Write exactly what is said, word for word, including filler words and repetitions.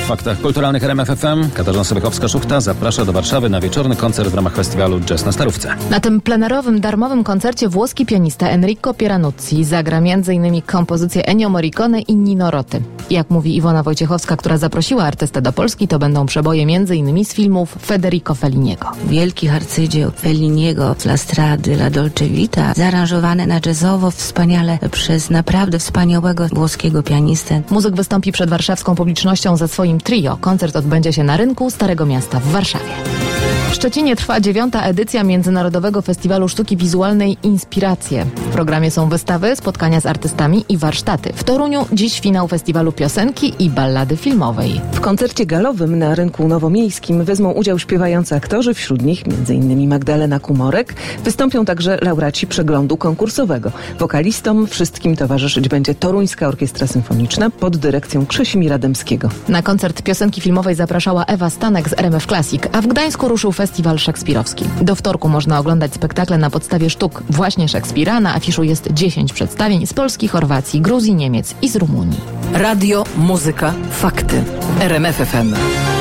W faktach kulturalnych R M F F M Katarzyna Sobiechowa-Szuchta zaprasza do Warszawy na wieczorny koncert w ramach festiwalu Jazz na Starówce. Na tym plenerowym, darmowym koncercie włoski pianista Enrico Pieranuzzi zagra m.in. kompozycje Ennio Morricone i Nino Roty. Jak mówi Iwona Wojciechowska, która zaprosiła artystę do Polski, to będą przeboje m.in. z filmów Federico Felliniego. Wielki arcydzieł Felliniego, La Strada, La Dolce Vita, zaaranżowane na jazzowo wspaniale przez naprawdę wspaniałego włoskiego pianistę. Muzyk wystąpi przed warszawską publicznością ze swoim trio. Koncert odbędzie się na rynku Starego Miasta w Warszawie. W Szczecinie trwa dziewiąta edycja Międzynarodowego Festiwalu Sztuki Wizualnej Inspiracje. W programie są wystawy, spotkania z artystami i warsztaty. W Toruniu dziś finał festiwalu piosenki i ballady filmowej. W koncercie galowym na rynku nowomiejskim wezmą udział śpiewający aktorzy, wśród nich m.in. Magdalena Kumorek. Wystąpią także laureaci przeglądu konkursowego. Wokalistom wszystkim towarzyszyć będzie Toruńska Orkiestra Symfoniczna pod dyrekcją Krzesimira Dębskiego. Na koncert piosenki filmowej zapraszała Ewa Stanek z R M F Classic, a w Gdańsku ruszył festiwal szekspirowski. Do wtorku można oglądać spektakle na podstawie sztuk właśnie Szekspira. Na afiszu jest dziesięć przedstawień z Polski, Chorwacji, Gruzji, Niemiec i z Rumunii. Radio, muzyka, fakty. R M F F M.